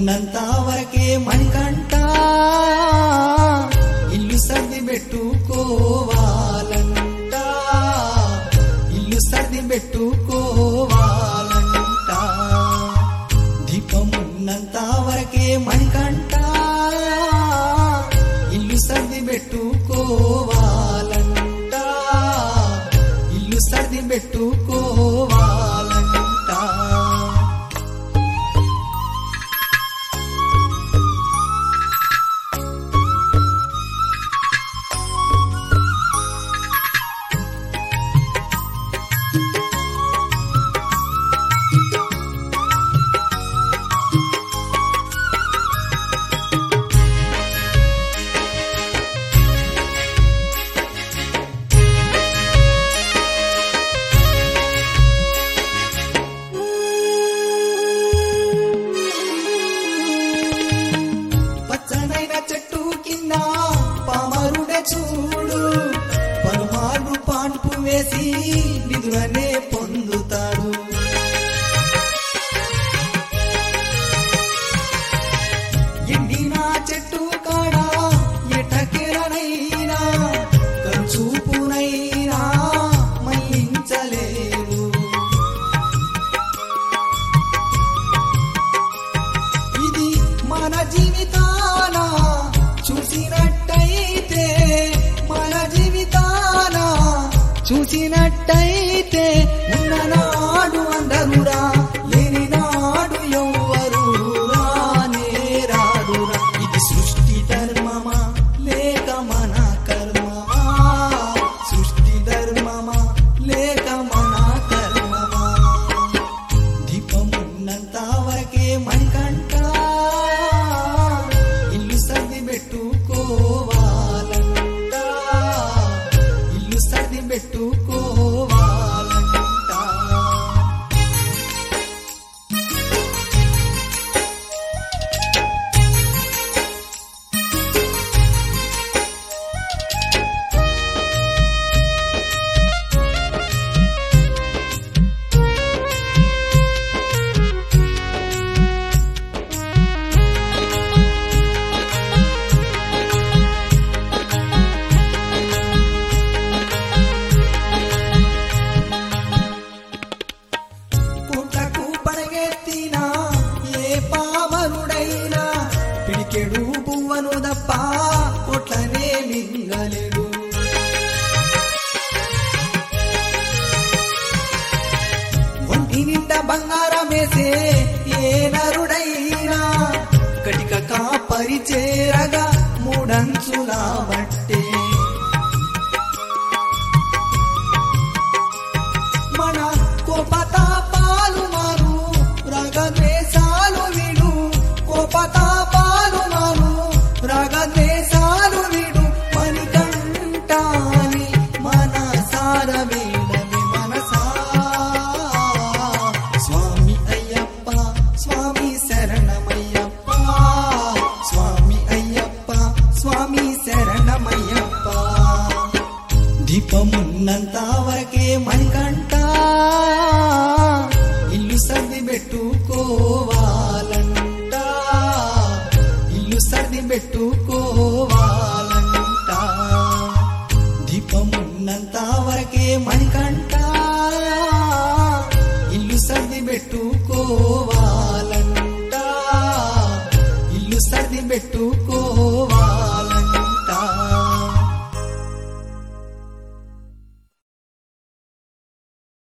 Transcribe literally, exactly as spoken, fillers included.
ఉన్నంత వరకే మణికంట ఇల్లు సర్ది పెట్టుకోవాలంట ఇల్లు సర్ది పెట్టుకోవాలంట దీపం ఉన్నంత వరకే మణికంట ఇల్లు సర్ది పెట్టుకోవాలంట ఇల్లు సర్ది పెట్టుకోవాలంట చూడు పలుమార్లు పాన్పు వేసి నిధులనే పొందుతాడు ఎండిన చెట్టు కాడ ఎటకెరనైనా కంచూపునైనా మళ్ళించలేరు ఇది మన జీవితాన చూసినట్టయితే మన జీవితాన చూసినట్టయితే ఉన్ననాడు అందరురా లేని నాడు ఎవ్వరు రానే రాడురా ఇది సృష్టి ధర్మమా లేక మన కర్మమా సృష్టి ధర్మమా లేక మన కర్మమా దీపం ఉన్నంత వరకే మణికంట ఇల్లు సర్ది పెట్టుకోవాలంట ఇల్లు సర్ది పెట్టుకోవాలంట పిడికెడు పువ్వను దప్ప కొట్లనే మింగలేడు ఒంటి నిండా బంగారమేసే ఏ నరుడైనా కటిక కాపరి చేరగా మూడంచులా బట్టే మన కోపతాపాలు మారు రాగద్వేషాలు విడు కోపతాపాలు మారు రాగద్వేషాలు విడు మణికంఠాని మనసార వేడవి మనసా స్వామి అయ్యప్ప స్వామి శరణమయ్యప్ప స్వామి అయ్యప్ప స్వామి శరణమయ్యప్ప దీపమున్నంత వరకే మణికంఠ ఇల్లు సర్ది పెట్టుకోవాలంట ఇల్లు సర్ది పెట్టుకోవాలంట దీపమున్నంత వరకే మణికంఠ ఇల్లు సర్ది పెట్టుకోవాలంట ఇల్లు సర్ది పెట్టు